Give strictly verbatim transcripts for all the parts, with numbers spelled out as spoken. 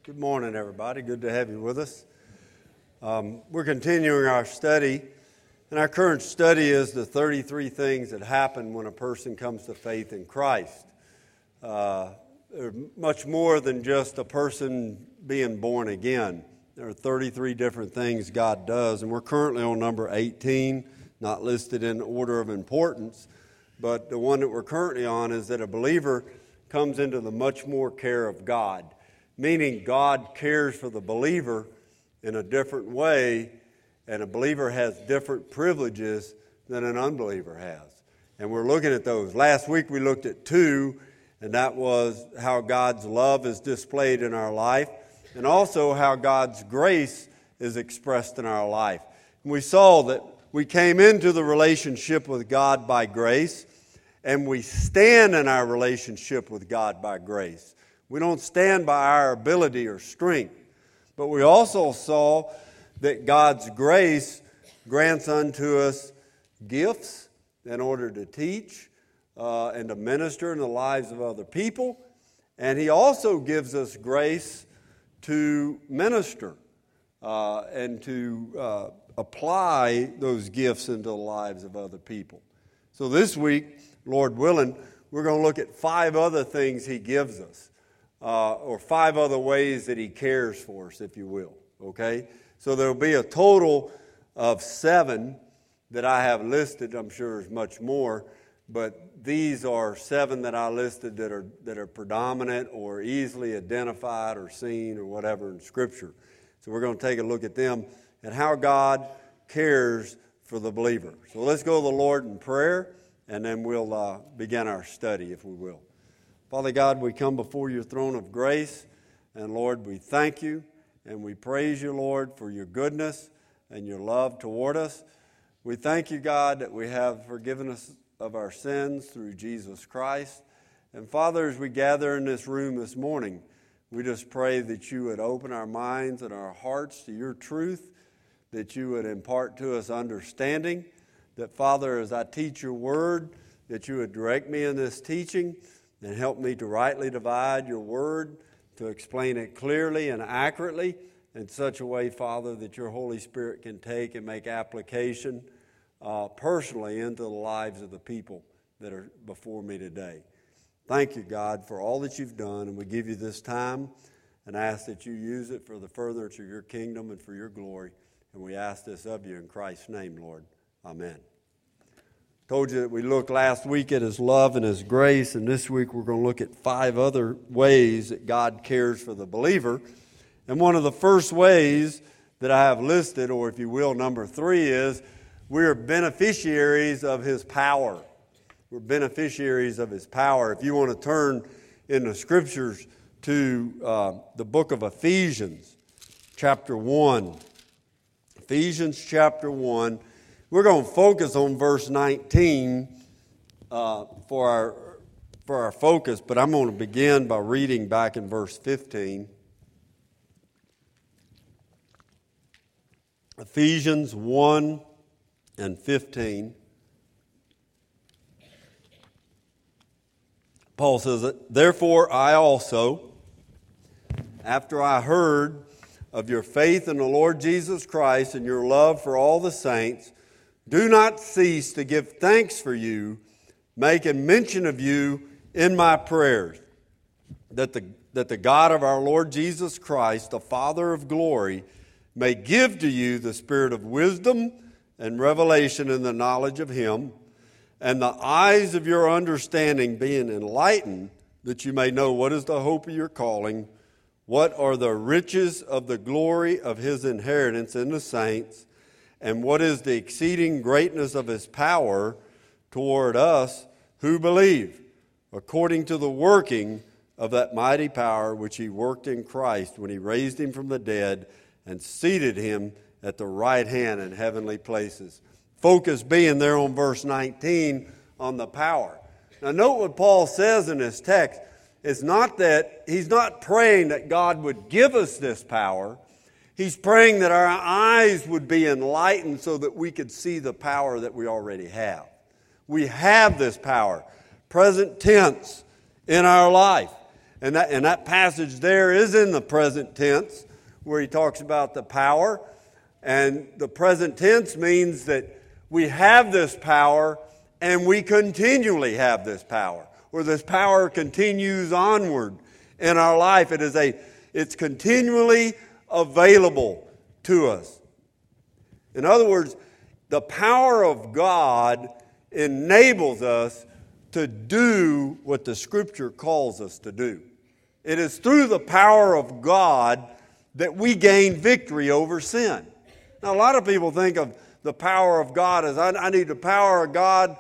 Good morning, everybody. Good to have you with us. Um, we're continuing our study, and our current study is the thirty-three things that happen when a person comes to faith in Christ. Uh, they're much more than just a person being born again. There are thirty-three different things God does, and we're currently on number eighteen, not listed in order of importance, but the one that we're currently on is that a believer comes into the much more care of God, meaning God cares for the believer in a different way, and a believer has different privileges than an unbeliever has. And we're looking at those. Last week we looked at two, and that was how God's love is displayed in our life, and also how God's grace is expressed in our life. And we saw that we came into the relationship with God by grace, and we stand in our relationship with God by grace. We don't stand by our ability or strength. But we also saw that God's grace grants unto us gifts in order to teach uh, and to minister in the lives of other people. And He also gives us grace to minister uh, and to uh, apply those gifts into the lives of other people. So this week, Lord willing, we're going to look at five other things He gives us, uh, or five other ways that He cares for us, if you will, okay? So there will be a total of seven that I have listed. I'm sure there's much more, but these are seven that I listed that are that are predominant or easily identified or seen or whatever in Scripture. So we're going to take a look at them and how God cares for the believer. So let's go to the Lord in prayer, and then we'll uh, begin our study, if we will. Father God, we come before your throne of grace, and Lord, we thank you and we praise you, Lord, for your goodness and your love toward us. We thank you, God, that we have forgiven us of our sins through Jesus Christ. And Father, as we gather in this room this morning, we just pray that you would open our minds and our hearts to your truth, that you would impart to us understanding, that, Father, as I teach your word, that you would direct me in this teaching and help me to rightly divide your word, to explain it clearly and accurately in such a way, Father, that your Holy Spirit can take and make application uh, personally into the lives of the people that are before me today. Thank you, God, for all that you've done, and we give you this time and ask that you use it for the furtherance of your kingdom and for your glory. And we ask this of you in Christ's name, Lord. Amen. Told you that we looked last week at His love and His grace, and this week we're going to look at five other ways that God cares for the believer. And one of the first ways that I have listed, or if you will, number three, is we're beneficiaries of His power. We're beneficiaries of His power. If you want to turn in the Scriptures to uh, the book of Ephesians, chapter one. Ephesians chapter one. We're going to focus on verse nineteen uh, for our for our focus, but I'm going to begin by reading back in verse fifteen. Ephesians one and fifteen. Paul says, "Therefore I also, after I heard of your faith in the Lord Jesus Christ and your love for all the saints, do not cease to give thanks for you, making mention of you in my prayers, that the, that the God of our Lord Jesus Christ, the Father of glory, may give to you the spirit of wisdom and revelation in the knowledge of Him, and the eyes of your understanding being enlightened, that you may know what is the hope of your calling, what are the riches of the glory of His inheritance in the saints, and what is the exceeding greatness of His power toward us who believe, according to the working of that mighty power which He worked in Christ when He raised Him from the dead and seated Him at the right hand in heavenly places." Focus being there on verse nineteen on the power. Now note what Paul says in this text. It's not that, he's not praying that God would give us this power. He's praying that our eyes would be enlightened so that we could see the power that we already have. We have this power, present tense, in our life. And that, and that passage there is in the present tense where he talks about the power. And the present tense means that we have this power and we continually have this power. Or this power continues onward in our life. It is a, it's continually available to us. In other words, the power of God enables us to do what the Scripture calls us to do. It is through the power of God that we gain victory over sin. Now, a lot of people think of the power of God as, I, I need the power of God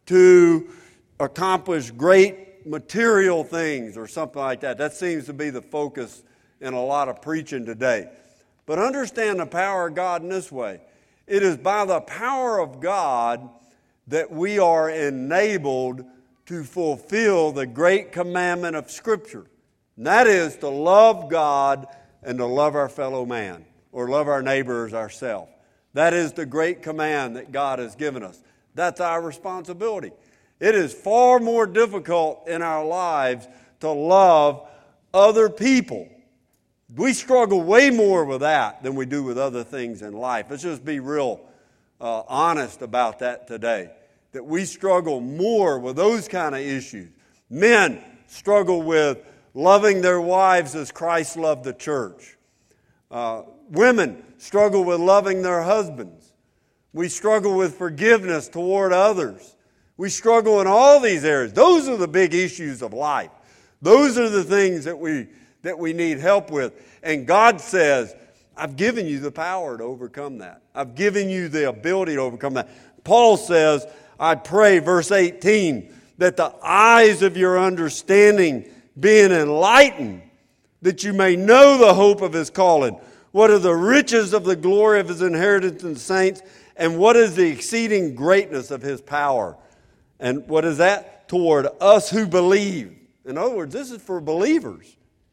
to accomplish great material things or something like that. That seems to be the focus in a lot of preaching today. But understand the power of God in this way. It is by the power of God that we are enabled to fulfill the great commandment of Scripture. And that is to love God and to love our fellow man, or love our neighbor as ourselves. That is the great command that God has given us. That's our responsibility. It is far more difficult in our lives to love other people. We struggle way more with that than we do with other things in life. Let's just be real uh, honest about that today. That we struggle more with those kind of issues. Men struggle with loving their wives as Christ loved the church. Uh, women struggle with loving their husbands. We struggle with forgiveness toward others. We struggle in all these areas. Those are the big issues of life. Those are the things that we that we need help with. And God says, I've given you the power to overcome that. I've given you the ability to overcome that. Paul says, I pray, verse eighteen, that the eyes of your understanding being enlightened, that you may know the hope of His calling, what are the riches of the glory of His inheritance in the saints, and what is the exceeding greatness of His power. And what is that? Toward us who believe. In other words, this is for believers.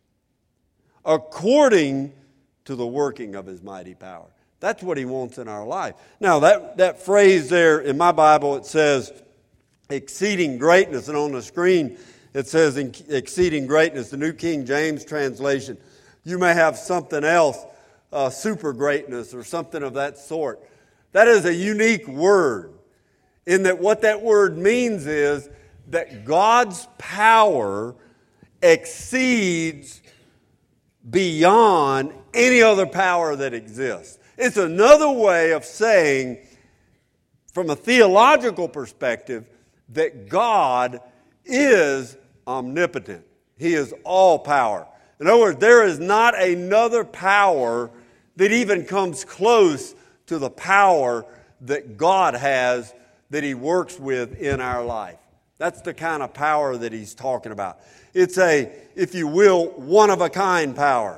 According to the working of His mighty power. That's what He wants in our life. Now, that, that phrase there in my Bible, it says exceeding greatness. And on the screen, it says exceeding greatness, the New King James translation. You may have something else, uh, super greatness or something of that sort. That is a unique word in that what that word means is that God's power exceeds beyond any other power that exists. It's another way of saying, from a theological perspective, that God is omnipotent. He is all power. In other words, there is not another power that even comes close to the power that God has that He works with in our life. That's the kind of power that He's talking about. It's a, if you will, one-of-a-kind power.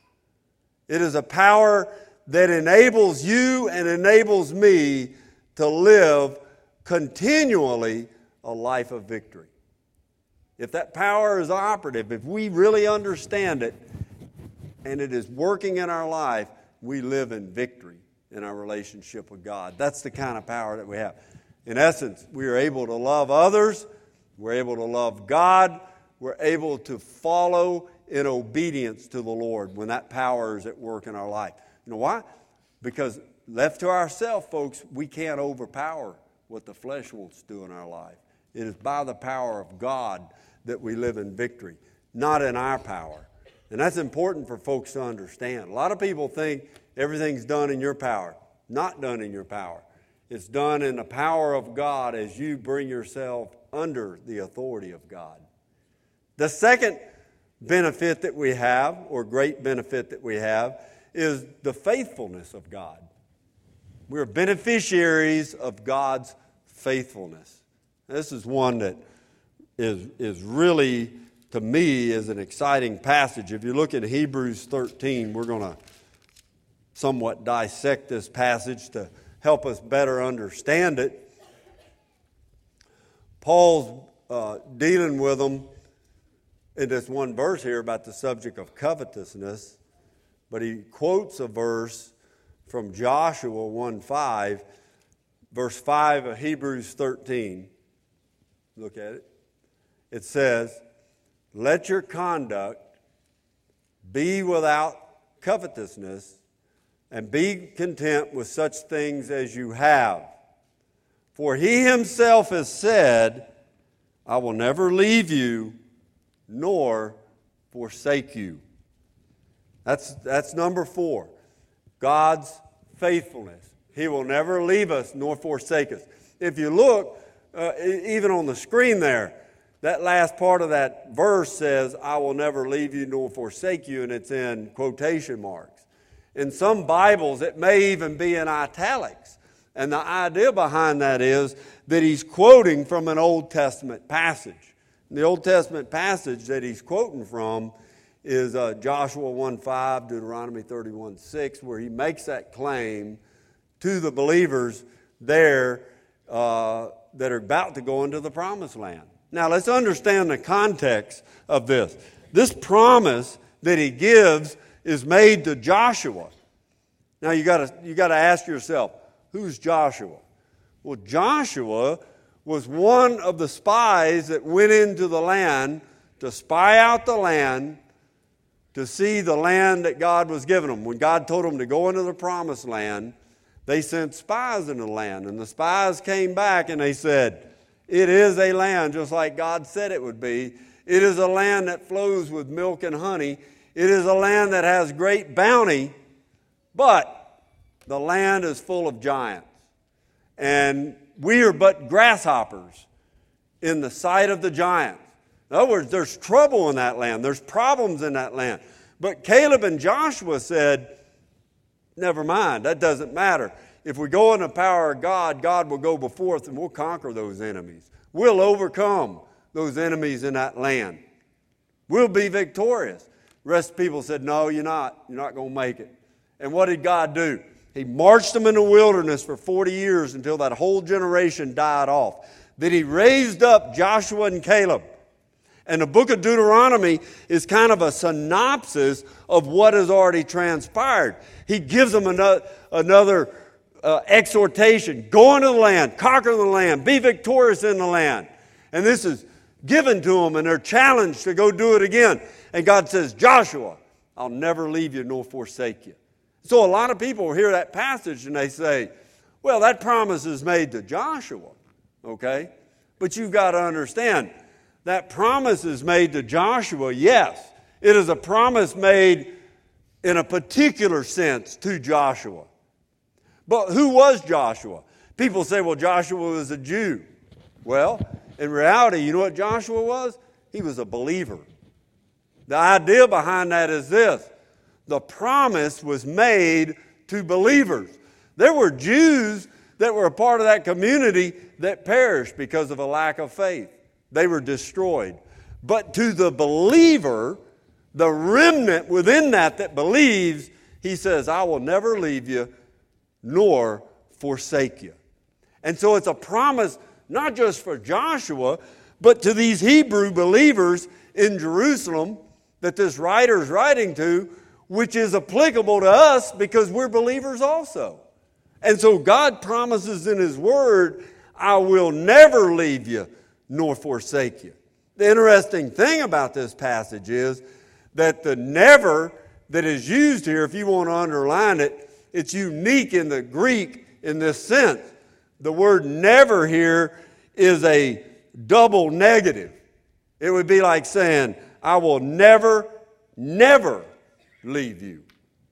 It is a power that enables you and enables me to live continually a life of victory. If that power is operative, if we really understand it, and it is working in our life, we live in victory in our relationship with God. That's the kind of power that we have. In essence, we are able to love others, we're able to love God, we're able to follow in obedience to the Lord when that power is at work in our life. You know why? Because left to ourselves, folks, we can't overpower what the flesh wants to do in our life. It is by the power of God that we live in victory, not in our power. And that's important for folks to understand. A lot of people think everything's done in your power. Not done in your power. It's done in the power of God as you bring yourself under the authority of God. The second benefit that we have, or great benefit that we have, is the faithfulness of God. We're beneficiaries of God's faithfulness. This is one that is, is really, to me, is an exciting passage. If you look at Hebrews thirteen, we're going to somewhat dissect this passage to help us better understand it. Paul's uh, dealing with them in this one verse here about the subject of covetousness, but he quotes a verse from Joshua one five, verse five of Hebrews thirteen. Look at it. It says, let your conduct be without covetousness, and be content with such things as you have. For he himself has said, I will never leave you nor forsake you. That's, that's number four. God's faithfulness. He will never leave us nor forsake us. If you look, uh, even on the screen there, that last part of that verse says, I will never leave you nor forsake you, and it's in quotation marks. In some Bibles, it may even be in italics. And the idea behind that is that he's quoting from an Old Testament passage. The Old Testament passage that he's quoting from is uh, Joshua one five, Deuteronomy thirty-one six, where he makes that claim to the believers there uh, that are about to go into the promised land. Now, let's understand the context of this. This promise that he gives is made to Joshua. Now, you got to you got to ask yourself, who's Joshua? Well, Joshua was one of the spies that went into the land to spy out the land, to see the land that God was giving them. When God told them to go into the promised land, they sent spies into the land. And the spies came back and they said, it is a land just like God said it would be. It is a land that flows with milk and honey. It is a land that has great bounty, but the land is full of giants. And we are but grasshoppers in the sight of the giants. In other words, there's trouble in that land. There's problems in that land. But Caleb and Joshua said, never mind, that doesn't matter. If we go in the power of God, God will go before us and we'll conquer those enemies. We'll overcome those enemies in that land. We'll be victorious. The rest of the people said, no, you're not. You're not going to make it. And what did God do? He marched them in the wilderness for forty years until that whole generation died off. Then he raised up Joshua and Caleb. And the book of Deuteronomy is kind of a synopsis of what has already transpired. He gives them another, another uh, exhortation. Go into the land, conquer the land, be victorious in the land. And this is given to them and they're challenged to go do it again. And God says, Joshua, I'll never leave you nor forsake you. So a lot of people hear that passage and they say, well, that promise is made to Joshua, okay? But you've got to understand, that promise is made to Joshua, yes. It is a promise made in a particular sense to Joshua. But who was Joshua? People say, well, Joshua was a Jew. Well, in reality, you know what Joshua was? He was a believer. The idea behind that is this. The promise was made to believers. There were Jews that were a part of that community that perished because of a lack of faith. They were destroyed. But to the believer, the remnant within that that believes, he says, I will never leave you nor forsake you. And so it's a promise not just for Joshua, but to these Hebrew believers in Jerusalem that this writer is writing to, which is applicable to us because we're believers also. And so God promises in His Word, I will never leave you nor forsake you. The interesting thing about this passage is that the never that is used here, if you want to underline it, it's unique in the Greek in this sense. The word never here is a double negative. It would be like saying, I will never, never leave you.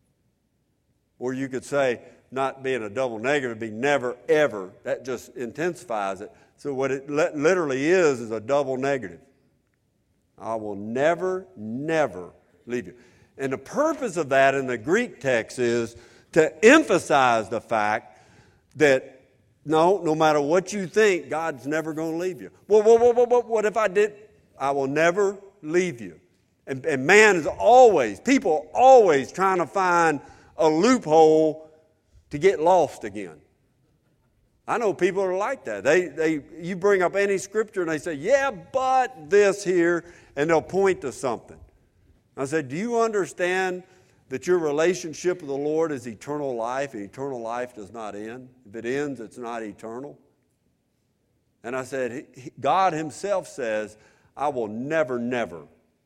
Or you could say, not being a double negative, it'd be never, ever. That just intensifies it. So what it literally is is a double negative. I will never, never leave you. And the purpose of that in the Greek text is to emphasize the fact that no, no matter what you think, God's never going to leave you. Well, well, well, well, well, what if I did? I will never leave you. And, and man is always, people are always trying to find a loophole to get lost again. I know people are like that. They, they, you bring up any scripture and they say, yeah, but this here, and they'll point to something. I said, do you understand that your relationship with the Lord is eternal life, and eternal life does not end? If it ends, it's not eternal. And I said, God Himself says, I will never, never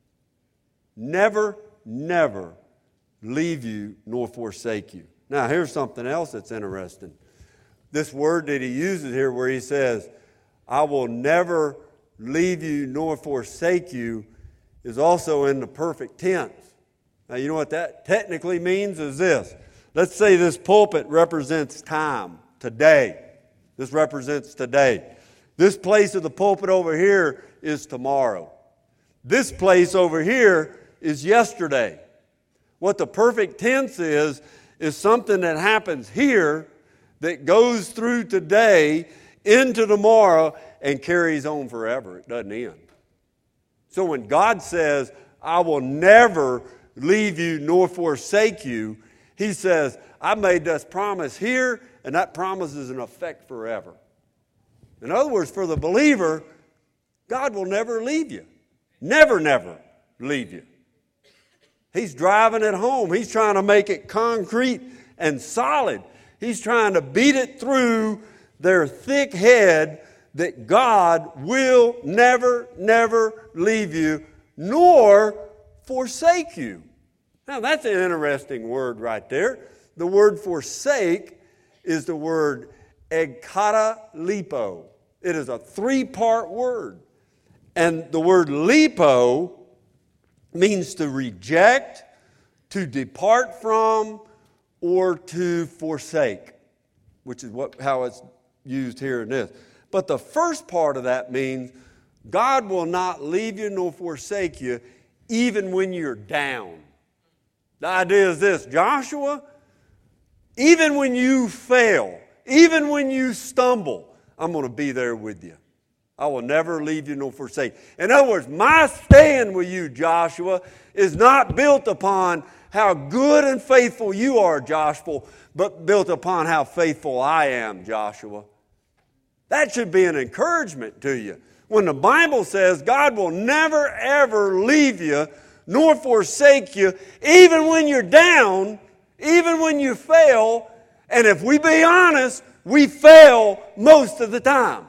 never, never leave you nor forsake you. Now, here's something else that's interesting. This word that he uses here where he says, I will never leave you nor forsake you, is also in the perfect tense. Now, you know what that technically means is this. Let's say this pulpit represents time, today. This represents today. This place of the pulpit over here is tomorrow. This place over here is yesterday. What the perfect tense is, is something that happens here that goes through today into tomorrow and carries on forever. It doesn't end. So when God says, I will never leave you nor forsake you, he says, I made this promise here, and that promise is in effect forever. In other words, for the believer, God will never leave you. Never, never leave you. He's driving it home. He's trying to make it concrete and solid. He's trying to beat it through their thick head that God will never, never leave you nor forsake you. Now, that's an interesting word right there. The word forsake is the word egkatalipo. It is a three-part word. And the word lipo means to reject, to depart from, or to forsake, which is what how it's used here in this. But the first part of that means God will not leave you nor forsake you even when you're down. The idea is this, Joshua, even when you fail, even when you stumble, I'm going to be there with you. I will never leave you nor forsake. In other words, my stand with you, Joshua, is not built upon how good and faithful you are, Joshua, but built upon how faithful I am, Joshua. That should be an encouragement to you. When the Bible says God will never, ever leave you nor forsake you, even when you're down, even when you fail, and if we be honest, we fail most of the time.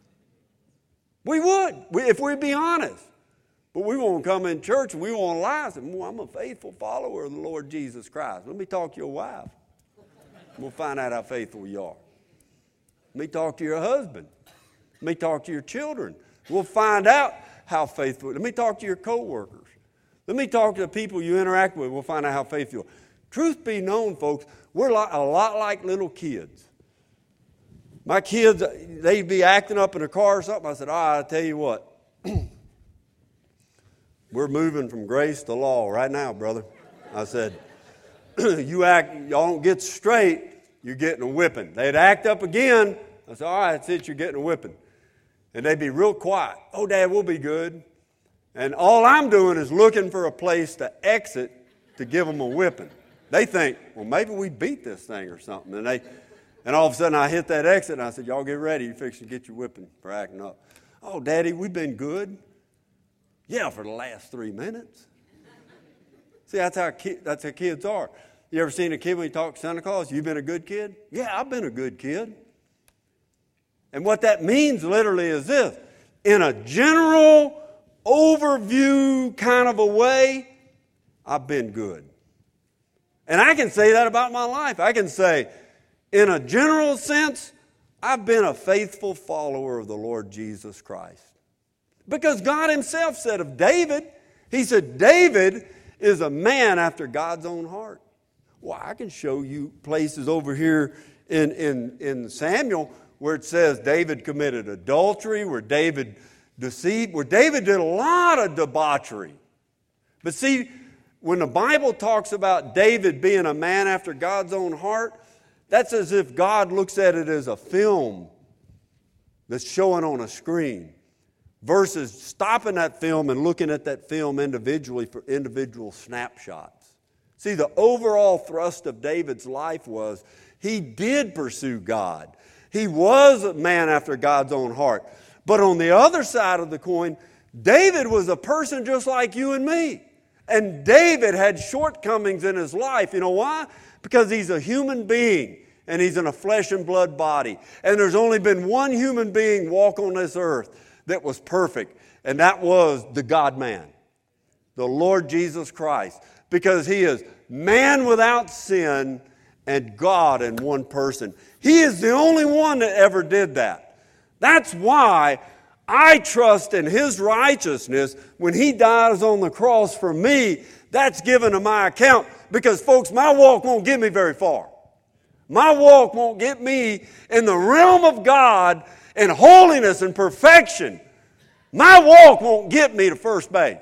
We would, if we'd be honest. But we won't come in church and we won't lie and say, well, I'm a faithful follower of the Lord Jesus Christ. Let me talk to your wife. We'll find out how faithful you are. Let me talk to your husband. Let me talk to your children. We'll find out how faithful. Let me talk to your co-workers. Let me talk to the people you interact with. We'll find out how faithful you are. Truth be known, folks, we're a lot like little kids. My kids, they'd be acting up in a car or something. I said, all right, I'll tell you what. We're moving from grace to law right now, brother. I said, you act, y'all don't get straight, you're getting a whipping. They'd act up again. I said, all right, that's it, you're getting a whipping. And they'd be real quiet. Oh, Dad, we'll be good. And all I'm doing is looking for a place to exit to give them a whipping. They think, well, maybe we beat this thing or something. And they, and all of a sudden I hit that exit and I said, y'all get ready. You're fixing to get your whipping for acting up. Oh, Daddy, we've been good. Yeah, for the last three minutes. See, that's how, ki- that's how kids are. You ever seen a kid when you talk to Santa Claus? You've been a good kid? Yeah, I've been a good kid. And what that means literally is this. In a general overview kind of a way, I've been good. And I can say that about my life. I can say, in a general sense, I've been a faithful follower of the Lord Jesus Christ. Because God himself said of David, he said, David is a man after God's own heart. Well, I can show you places over here in, in, in Samuel where it says David committed adultery, where David deceived, where David did a lot of debauchery. But see, when the Bible talks about David being a man after God's own heart, that's as if God looks at it as a film that's showing on a screen versus stopping that film and looking at that film individually for individual snapshots. See, the overall thrust of David's life was he did pursue God. He was a man after God's own heart. But on the other side of the coin, David was a person just like you and me. And David had shortcomings in his life. You know why? Because he's a human being and he's in a flesh and blood body. And there's only been one human being walk on this earth that was perfect, and that was the God-man. the Lord Jesus Christ, because He is man without sin and God in one person. He is the only one that ever did that. That's why I trust in His righteousness when He dies on the cross for me. That's given to my account, because, folks, my walk won't get me very far. My walk won't get me in the realm of God in holiness and perfection. My walk won't get me to first base.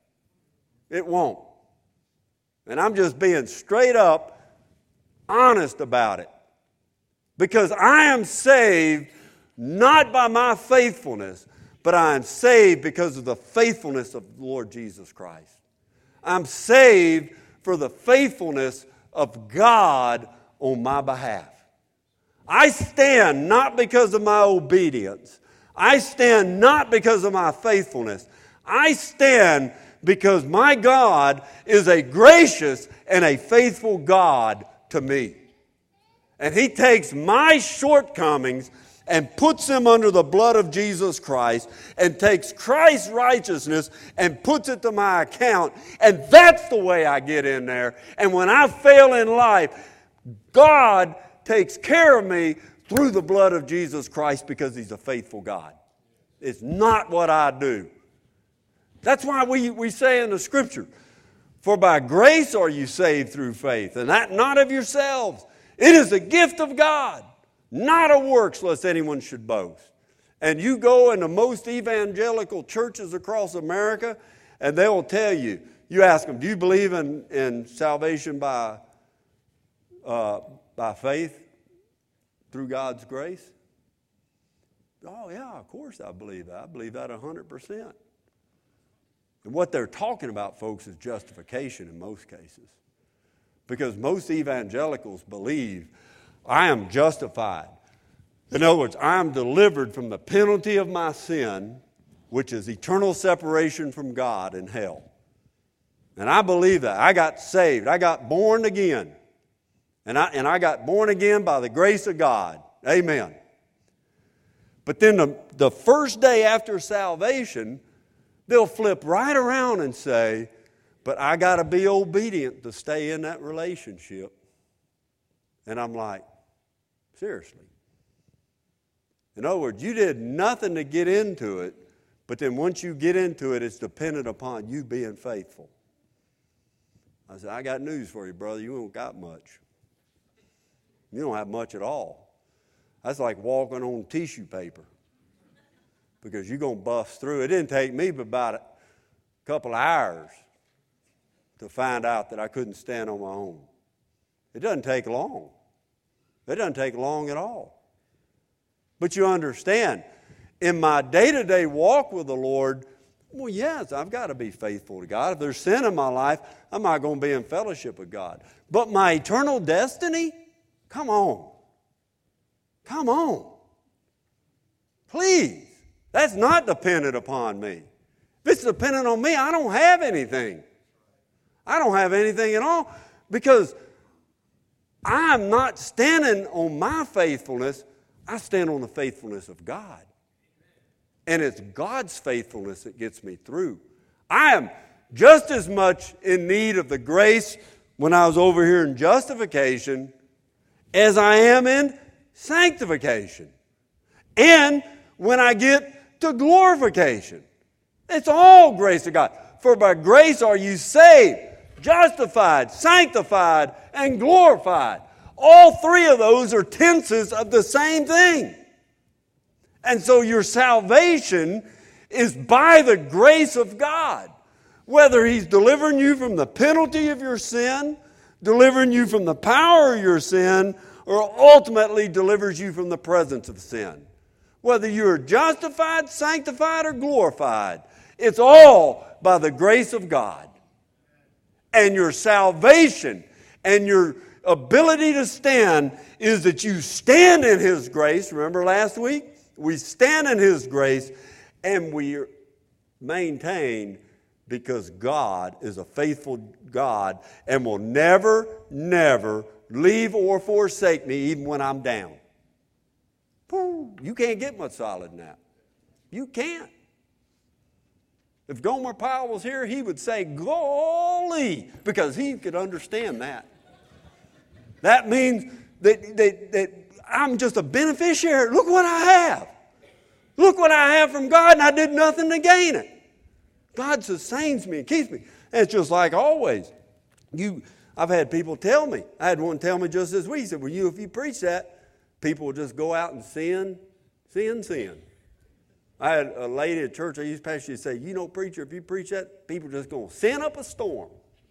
It won't. And I'm just being straight up honest about it. Because I am saved not by my faithfulness, but I am saved because of the faithfulness of the Lord Jesus Christ. I'm saved for the faithfulness of God on my behalf. I stand not because of my obedience. I stand not because of my faithfulness. I stand because my God is a gracious and a faithful God to me. And He takes my shortcomings and puts them under the blood of Jesus Christ, and takes Christ's righteousness and puts it to my account. And that's the way I get in there. And when I fail in life, God takes care of me through the blood of Jesus Christ, because He's a faithful God. It's not what I do. That's why we, we say in the Scripture, for by grace are you saved through faith, and that not of yourselves. It is a gift of God, not of works, lest anyone should boast. And you go into most evangelical churches across America, and they will tell you, you ask them, do you believe in, in salvation by, uh, by faith through God's grace? Oh, yeah, of course I believe that. I believe that one hundred percent. And what they're talking about, folks, is justification in most cases. Because most evangelicals believe I am justified. In other words, I am delivered from the penalty of my sin, which is eternal separation from God in hell. And I believe that. I got saved. I got born again. And I, and I got born again by the grace of God. Amen. But then the, the first day after salvation, they'll flip right around and say, but I got to be obedient to stay in that relationship. And I'm like, seriously? In other words, you did nothing to get into it, but then once you get into it, it's dependent upon you being faithful. I said, I got news for you, brother. You don't got much. You don't have much at all. That's like walking on tissue paper, because you're going to bust through. It didn't take me but about a couple of hours to find out that I couldn't stand on my own. It doesn't take long. It doesn't take long at all. But you understand, in my day-to-day walk with the Lord, well, yes, I've got to be faithful to God. If there's sin in my life, I'm not going to be in fellowship with God. But my eternal destiny, come on. Come on. Please. That's not dependent upon me. If it's dependent on me, I don't have anything. I don't have anything at all, because I'm not standing on my faithfulness. I stand on the faithfulness of God. And it's God's faithfulness that gets me through. I am just as much in need of the grace when I was over here in justification as I am in sanctification. And when I get to glorification. It's all grace of God. For by grace are you saved, justified, sanctified, and glorified. All three of those are tenses of the same thing. And so your salvation is by the grace of God. Whether He's delivering you from the penalty of your sin, delivering you from the power of your sin, or ultimately delivers you from the presence of sin. Whether you're justified, sanctified, or glorified, it's all by the grace of God. And your salvation and your ability to stand is that you stand in His grace. Remember last week? We stand in His grace and we maintain, because God is a faithful God and will never, never leave or forsake me even when I'm down. You can't get much solid than that. You can't. If Gomer Pyle was here, he would say, golly, because he could understand that. That means that, that, that I'm just a beneficiary. Look what I have. Look what I have from God, and I did nothing to gain it. God sustains me and keeps me. And it's just like always. You, I've had people tell me. I had one tell me just this week. He said, well, you, if you preach that, people will just go out and sin, sin, sin. I had a lady at church I used to pastor, she'd say, you know, preacher, if you preach that, people are just going to send up a storm.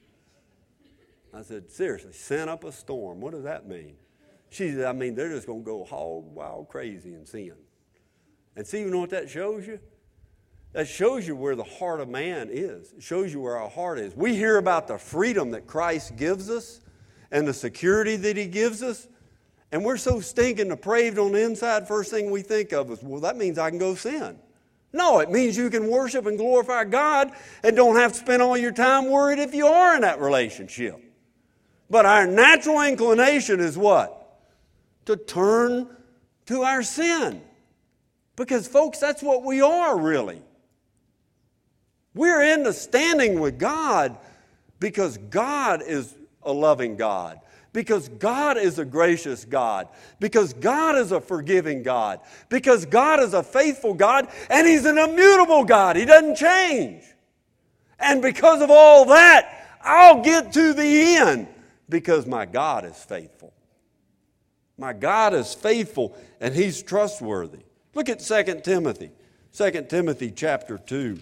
I said, seriously, send up a storm. What does that mean? She said, I mean, they're just going to go hog wild crazy and sin. And see, you know what that shows you? That shows you where the heart of man is. It shows you where our heart is. We hear about the freedom that Christ gives us and the security that He gives us, and we're so stinking depraved on the inside, first thing we think of is, well, that means I can go sin. No, it means you can worship and glorify God and don't have to spend all your time worried if you are in that relationship. But our natural inclination is what? To turn to our sin. Because, folks, that's what we are, really. We're in the standing with God because God is a loving God. Because God is a gracious God. Because God is a forgiving God. Because God is a faithful God. And He's an immutable God. He doesn't change. And because of all that, I'll get to the end. Because my God is faithful. My God is faithful and He's trustworthy. Look at Second Timothy. Second Timothy chapter two.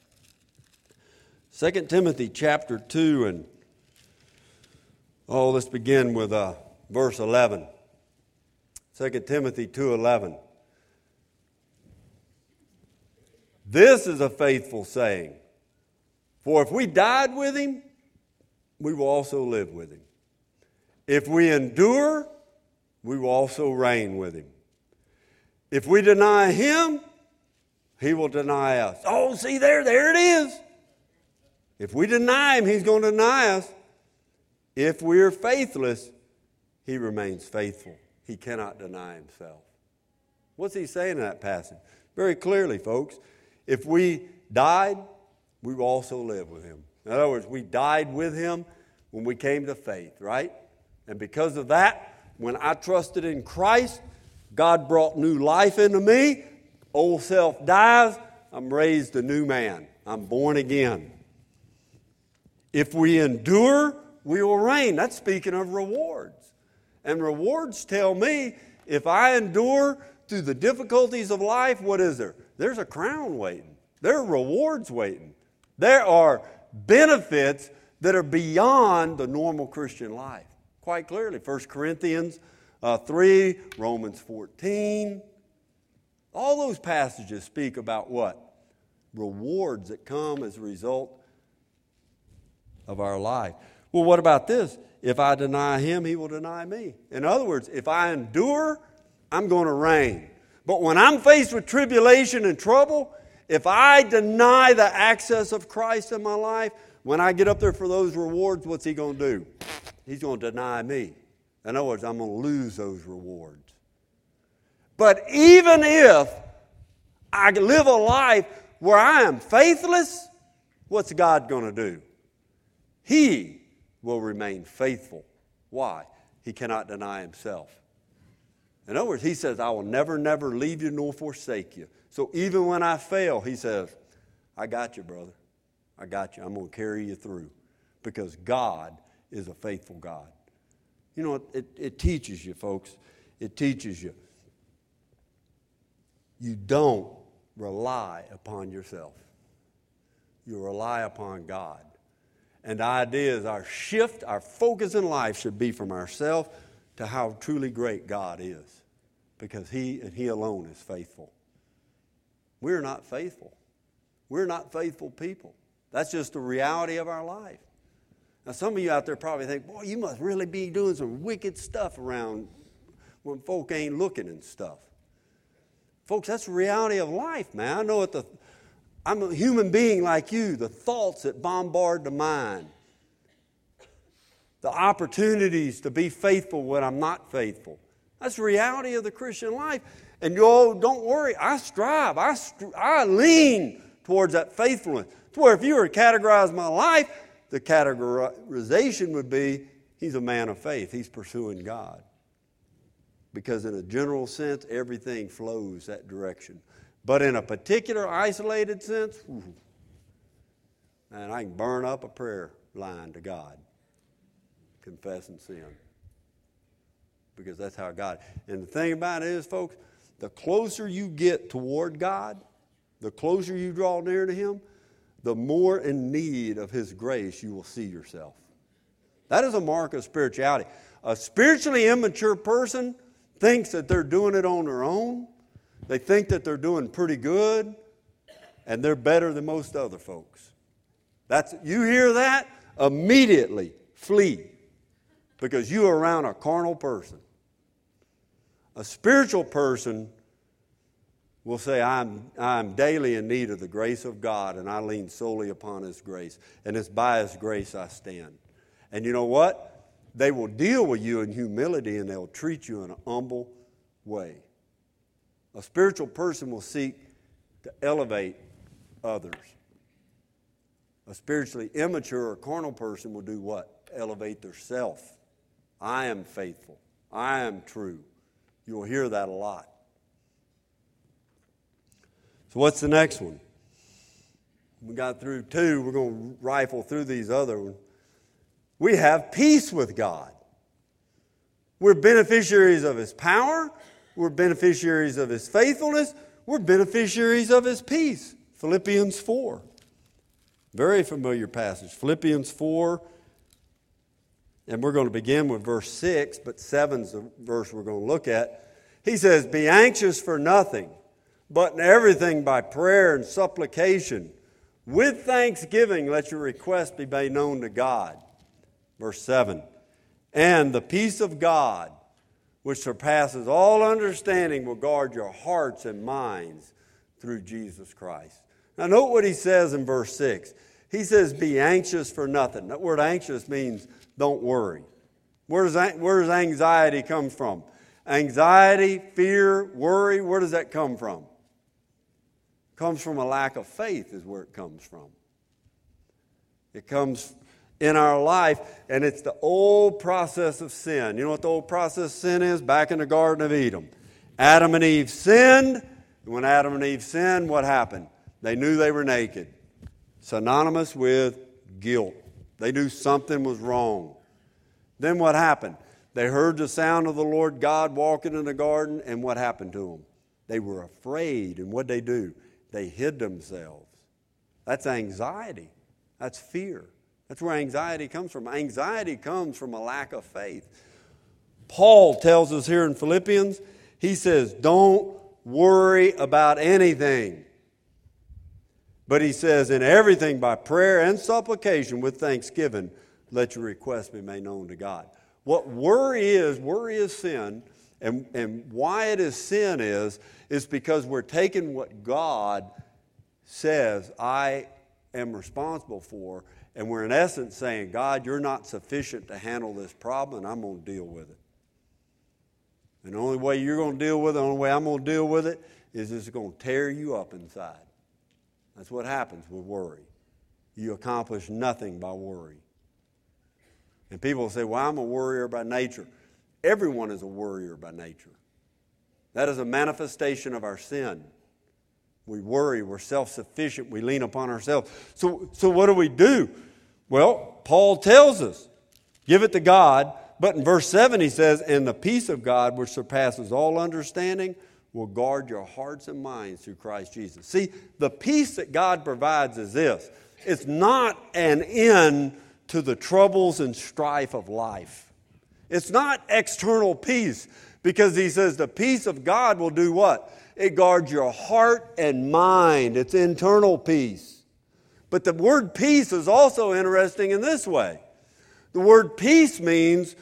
Second Timothy chapter two, and oh, let's begin with uh, verse eleven. Second Timothy two eleven. This is a faithful saying, for if we died with Him, we will also live with Him. If we endure, we will also reign with Him. If we deny Him, He will deny us. Oh, see there, there it is. If we deny Him, He's going to deny us. If we're faithless, He remains faithful. He cannot deny Himself. What's He saying in that passage? Very clearly, folks. If we died, we will also live with Him. In other words, we died with Him when we came to faith, right? And because of that, when I trusted in Christ, God brought new life into me. Old self dies. I'm raised a new man. I'm born again. If we endure, we will reign. That's speaking of rewards. And rewards tell me if I endure through the difficulties of life, what is there? There's a crown waiting. There are rewards waiting. There are benefits that are beyond the normal Christian life. Quite clearly, First Corinthians uh, three, Romans fourteen. All those passages speak about what? Rewards that come as a result of our life. Well, what about this? If I deny Him, He will deny me. In other words, if I endure, I'm going to reign. But when I'm faced with tribulation and trouble, if I deny the access of Christ in my life, when I get up there for those rewards, what's He going to do? He's going to deny me. In other words, I'm going to lose those rewards. But even if I live a life where I am faithless, what's God going to do? He will remain faithful. Why? He cannot deny Himself. In other words, He says, I will never, never leave you nor forsake you. So even when I fail, He says, I got you, brother. I got you. I'm going to carry you through. Because God is a faithful God. You know, it, it teaches you, folks. It teaches you. You don't rely upon yourself. You rely upon God. And the idea is our shift, our focus in life should be from ourselves to how truly great God is. Because He and He alone is faithful. We're not faithful. We're not faithful people. That's just the reality of our life. Now, some of you out there probably think, boy, you must really be doing some wicked stuff around when folk ain't looking and stuff. Folks, that's the reality of life, man. I know what the... I'm a human being like you, the thoughts that bombard the mind, the opportunities to be faithful when I'm not faithful. That's the reality of the Christian life. And you all, don't worry, I strive, I, str- I lean towards that faithfulness. To where if you were to categorize my life, the categorization would be he's a man of faith. He's pursuing God. Because in a general sense, everything flows that direction. But in a particular isolated sense, whew, man, I can burn up a prayer line to God. Confessing sin. Because that's how God. And the thing about it is, folks, the closer you get toward God, the closer you draw near to Him, the more in need of His grace you will see yourself. That is a mark of spirituality. A spiritually immature person thinks that they're doing it on their own. They think that they're doing pretty good, and they're better than most other folks. That's, you hear that? Immediately flee, because you are around a carnal person. A spiritual person will say, I'm, I'm daily in need of the grace of God, and I lean solely upon His grace. And it's by His grace I stand. And you know what? They will deal with you in humility, and they'll treat you in an humble way. A spiritual person will seek to elevate others. A spiritually immature or carnal person will do what? Elevate their self. I am faithful. I am true. You'll hear that a lot. So what's the next one? We got through two. We're going to rifle through these other ones. We have peace with God. We're beneficiaries of His power. We're beneficiaries of His faithfulness. We're beneficiaries of His peace. Philippians four. Very familiar passage. Philippians four. And we're going to begin with verse six, but seven's the verse we're going to look at. He says, be anxious for nothing, but in everything by prayer and supplication. With thanksgiving, let your request be made known to God. Verse seven, and the peace of God, which surpasses all understanding, will guard your hearts and minds through Jesus Christ. Now note what he says in verse six. He says, be anxious for nothing. That word anxious means don't worry. Where does, where does anxiety come from? Anxiety, fear, worry, where does that come from? It comes from a lack of faith is where it comes from. It comes in our life, and it's the old process of sin. You know what the old process of sin is? Back in the Garden of Eden. Adam and Eve sinned. And when Adam and Eve sinned, what happened? They knew they were naked. Synonymous with guilt. They knew something was wrong. Then what happened? They heard the sound of the Lord God walking in the garden, and what happened to them? They were afraid, and what did they do? They hid themselves. That's anxiety. That's fear. That's where anxiety comes from. Anxiety comes from a lack of faith. Paul tells us here in Philippians, he says, don't worry about anything. But he says, in everything by prayer and supplication with thanksgiving, let your requests be made known to God. What worry is, worry is sin. And, and why it is sin is, is because we're taking what God says I am responsible for, and we're in essence saying, God, you're not sufficient to handle this problem, and I'm going to deal with it. And the only way you're going to deal with it, the only way I'm going to deal with it, is it's going to tear you up inside. That's what happens with worry. You accomplish nothing by worry. And people say, well, I'm a worrier by nature. Everyone is a worrier by nature. That is a manifestation of our sin. We worry, we're self-sufficient, we lean upon ourselves. So, so what do we do? Well, Paul tells us, give it to God. But in verse seven he says, and the peace of God, which surpasses all understanding, will guard your hearts and minds through Christ Jesus. See, the peace that God provides is this. It's not an end to the troubles and strife of life. It's not external peace, because he says the peace of God will do what? It guards your heart and mind. It's internal peace. But the word peace is also interesting in this way. The word peace means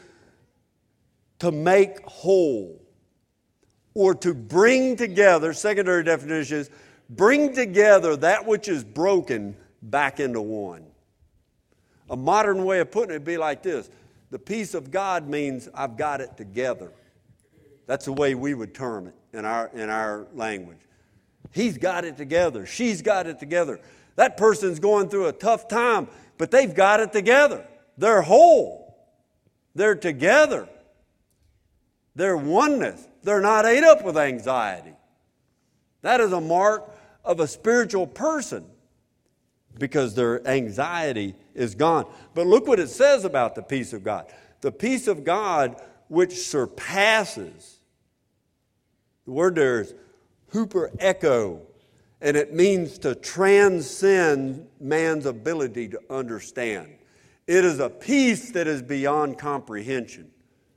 to make whole, or to bring together. Secondary definition is bring together that which is broken back into one. A modern way of putting it would be like this. The peace of God means I've got it together. That's the way we would term it in our, in our language. He's got it together. She's got it together. That person's going through a tough time, but they've got it together. They're whole. They're together. They're oneness. They're not ate up with anxiety. That is a mark of a spiritual person because their anxiety is gone. But look what it says about the peace of God. The peace of God which surpasses. The word there is huper echo, and it means to transcend man's ability to understand. It is a peace that is beyond comprehension.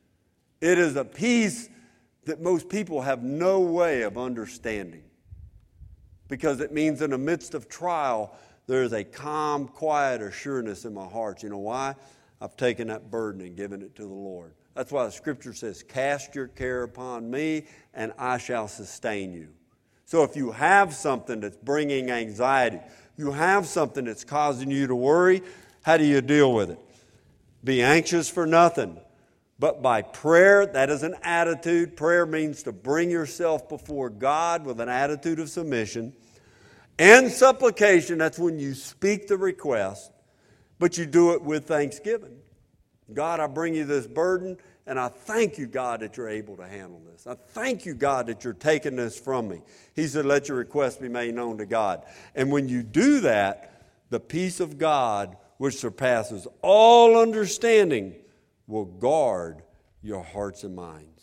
It is a peace that most people have no way of understanding, because it means in the midst of trial, there is a calm, quiet assuredness in my heart. You know why? I've taken that burden and given it to the Lord. That's why the Scripture says, cast your care upon me, and I shall sustain you. So if you have something that's bringing anxiety, you have something that's causing you to worry, how do you deal with it? Be anxious for nothing, but by prayer, that is an attitude. Prayer means to bring yourself before God with an attitude of submission. And supplication, that's when you speak the request, but you do it with thanksgiving. God, I bring you this burden, and I thank you, God, that you're able to handle this. I thank you, God, that you're taking this from me. He said, let your request be made known to God. And when you do that, the peace of God, which surpasses all understanding, will guard your hearts and minds.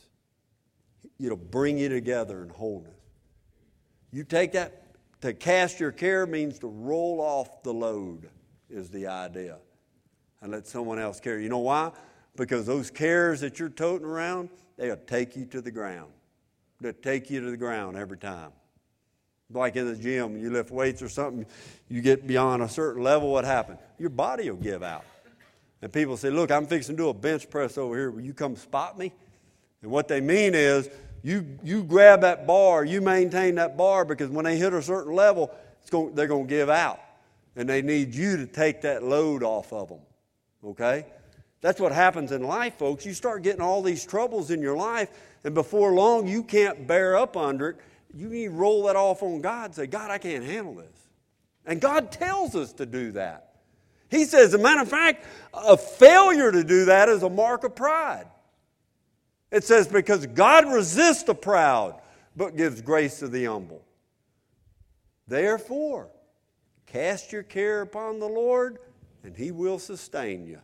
It'll bring you together in wholeness. You take that, to cast your care means to roll off the load, is the idea. And let someone else carry. You know why? Because those cares that you're toting around, they'll take you to the ground. They'll take you to the ground every time. Like in the gym, you lift weights or something, you get beyond a certain level, what happens? Your body will give out. And people say, look, I'm fixing to do a bench press over here. Will you come spot me? And what they mean is, you, you grab that bar, you maintain that bar, because when they hit a certain level, it's going, they're going to give out. And they need you to take that load off of them. Okay? That's what happens in life, folks. You start getting all these troubles in your life, and before long, you can't bear up under it. You need to roll that off on God and say, God, I can't handle this. And God tells us to do that. He says, as a matter of fact, a failure to do that is a mark of pride. It says, because God resists the proud, but gives grace to the humble. Therefore, cast your care upon the Lord, and He will sustain you.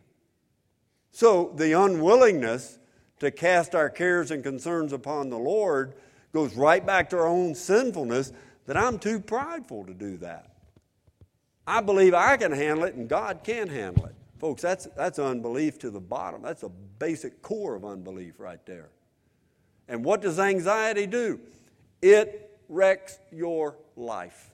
So the unwillingness to cast our cares and concerns upon the Lord goes right back to our own sinfulness, that I'm too prideful to do that. I believe I can handle it and God can handle it. Folks, that's, that's unbelief to the bottom. That's a basic core of unbelief right there. And what does anxiety do? It wrecks your life.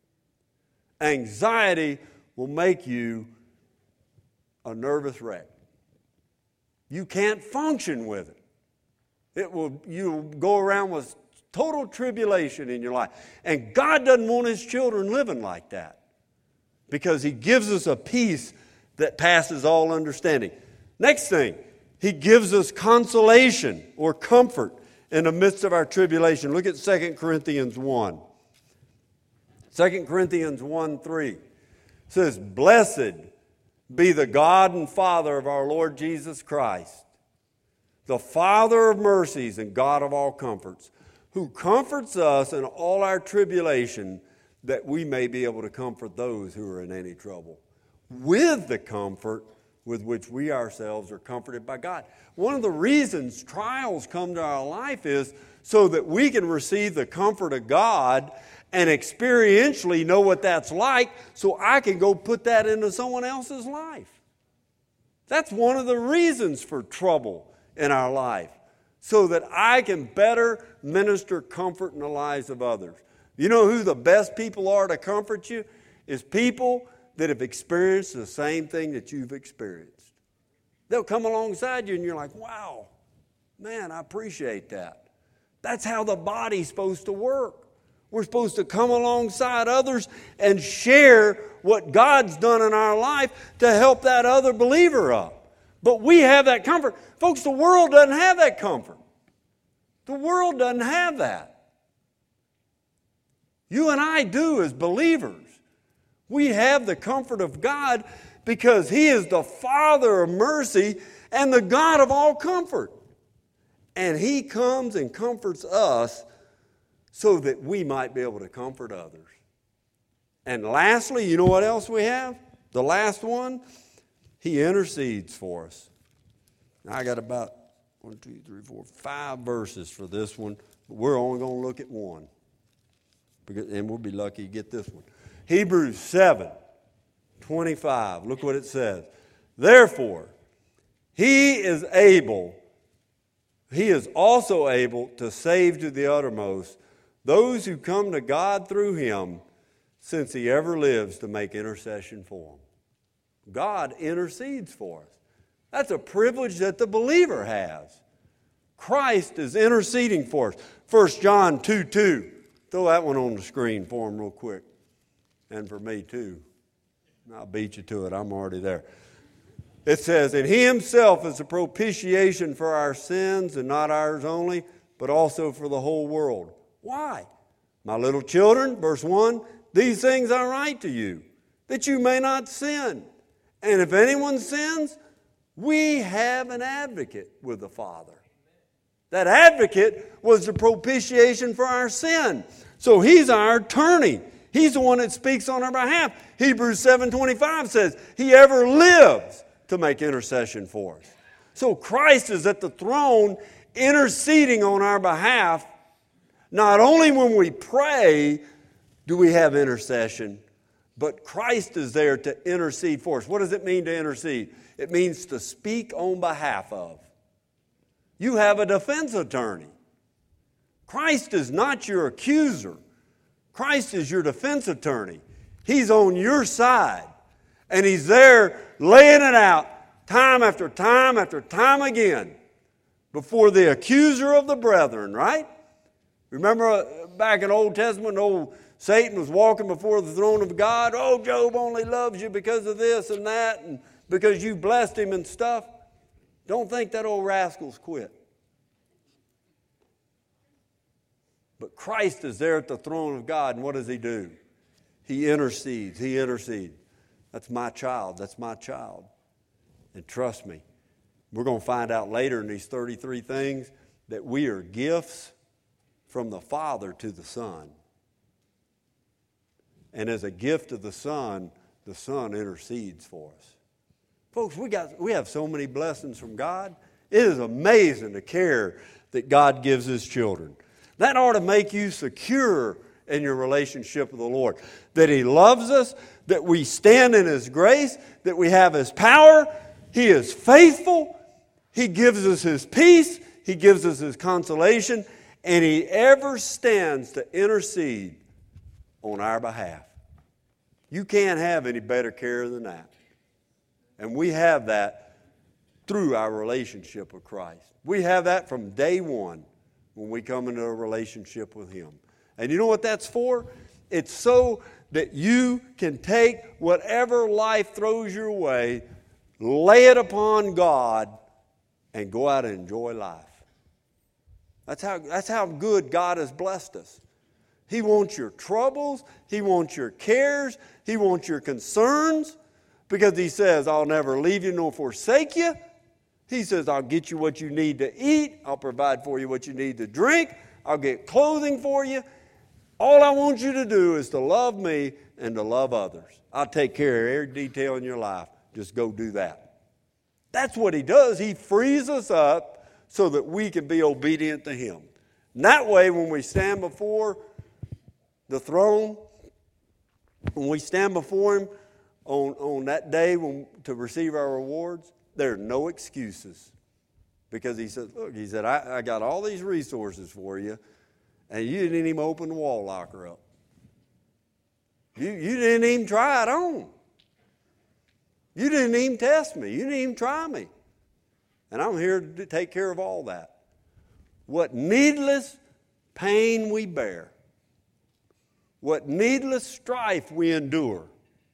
Anxiety will make you a nervous wreck. You can't function with it. It will, you'll go around with total tribulation in your life. And God doesn't want His children living like that, because He gives us a peace that passes all understanding. Next thing, He gives us consolation or comfort in the midst of our tribulation. Look at Second Corinthians one. Second Corinthians one three. It says, blessed be the God and Father of our Lord Jesus Christ, the Father of mercies and God of all comforts, who comforts us in all our tribulation, that we may be able to comfort those who are in any trouble, with the comfort with which we ourselves are comforted by God. One of the reasons trials come to our life is so that we can receive the comfort of God and experientially know what that's like, so I can go put that into someone else's life. That's one of the reasons for trouble in our life, so that I can better minister comfort in the lives of others. You know who the best people are to comfort you? Is people that have experienced the same thing that you've experienced. They'll come alongside you and you're like, wow, man, I appreciate that. That's how the body's supposed to work. We're supposed to come alongside others and share what God's done in our life to help that other believer up. But we have that comfort. Folks, the world doesn't have that comfort. The world doesn't have that. You and I do as believers. We have the comfort of God because He is the Father of mercy and the God of all comfort. And He comes and comforts us so that we might be able to comfort others. And lastly, you know what else we have? The last one, He intercedes for us. Now I got about one, two, three, four, five verses for this one, but we're only going to look at one. Because, and we'll be lucky to get this one. Hebrews seven, twenty-five. Look what it says. Therefore, He is able, He is also able to save to the uttermost those who come to God through Him, since He ever lives to make intercession for them. God intercedes for us. That's a privilege that the believer has. Christ is interceding for us. First John two two. Throw that one on the screen for him real quick. And for me too. I'll beat you to it. I'm already there. It says, and He Himself is a propitiation for our sins, and not ours only, but also for the whole world. Why? My little children, verse one, these things I write to you, that you may not sin. And if anyone sins, we have an advocate with the Father. That advocate was the propitiation for our sin. So He's our attorney. He's the one that speaks on our behalf. Hebrews seven twenty-five says, He ever lives to make intercession for us. So Christ is at the throne interceding on our behalf. Not only when we pray do we have intercession, but Christ is there to intercede for us. What does it mean to intercede? It means to speak on behalf of. You have a defense attorney. Christ is not your accuser. Christ is your defense attorney. He's on your side. And He's there laying it out time after time after time again before the accuser of the brethren, right? Remember back in the Old Testament, old Satan was walking before the throne of God. Oh, Job only loves you because of this and that and because you blessed him and stuff. Don't think that old rascal's quit. But Christ is there at the throne of God, and what does He do? He intercedes. He intercedes. That's my child. That's my child. And trust me, we're going to find out later in these thirty-three things that we are gifts from the Father to the Son. And as a gift to the Son, the Son intercedes for us. Folks, we got we have so many blessings from God. It is amazing the care that God gives His children. That ought to make you secure in your relationship with the Lord. That He loves us, that we stand in His grace, that we have His power. He is faithful. He gives us His peace. He gives us His consolation. And He ever stands to intercede on our behalf. You can't have any better care than that. And we have that through our relationship with Christ. We have that from day one when we come into a relationship with Him. And you know what that's for? It's so that you can take whatever life throws your way, lay it upon God, and go out and enjoy life. That's how, that's how good God has blessed us. He wants your troubles. He wants your cares. He wants your concerns. Because He says, I'll never leave you nor forsake you. He says, I'll get you what you need to eat. I'll provide for you what you need to drink. I'll get clothing for you. All I want you to do is to love me and to love others. I'll take care of every detail in your life. Just go do that. That's what He does. He frees us up so that we can be obedient to Him. And that way, when we stand before the throne, when we stand before Him on, on that day when, to receive our rewards, there are no excuses. Because He said, look, He said, I, I got all these resources for you, and you didn't even open the wall locker up. You, you didn't even try it on. You didn't even test me. You didn't even try me. And I'm here to take care of all that. What needless pain we bear. What needless strife we endure.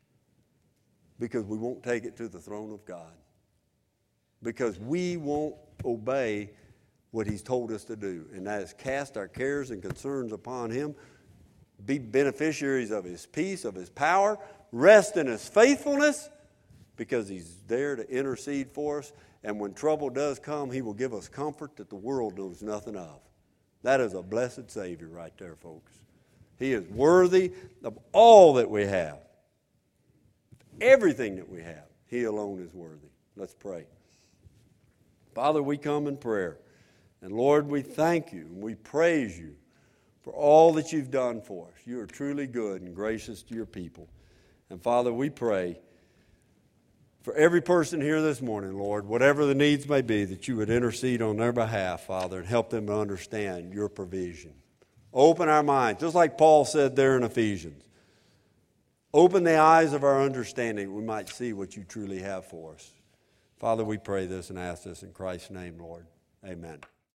Because we won't take it to the throne of God. Because we won't obey what He's told us to do. And that is cast our cares and concerns upon Him. Be beneficiaries of His peace, of His power. rest in His faithfulness because He's there to intercede for us. And when trouble does come, He will give us comfort that the world knows nothing of. That is a blessed Savior right there, folks. He is worthy of all that we have. Everything that we have, He alone is worthy. Let's pray. Father, we come in prayer. And Lord, we thank You and we praise You for all that You've done for us. You are truly good and gracious to Your people. And Father, we pray for every person here this morning, Lord, whatever the needs may be, that You would intercede on their behalf, Father, and help them to understand Your provision. Open our minds, just like Paul said there in Ephesians. Open the eyes of our understanding, we might see what You truly have for us. Father, we pray this and ask this in Christ's name, Lord. Amen.